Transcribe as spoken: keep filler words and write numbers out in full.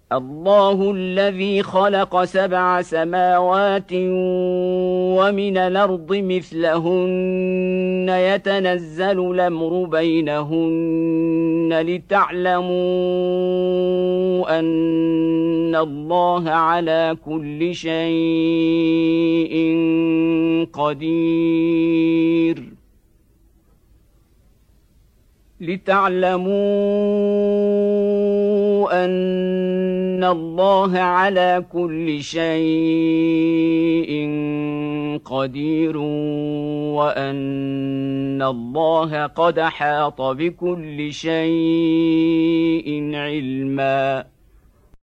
الله الذي خلق سبع سماوات ومن الأرض مثلهن يتنزل الأمر بينهن لتعلموا أن الله على كل شيء قدير لتعلموا أن الله على كل شيء قدير وأن الله قد أحاط بكل شيء علما.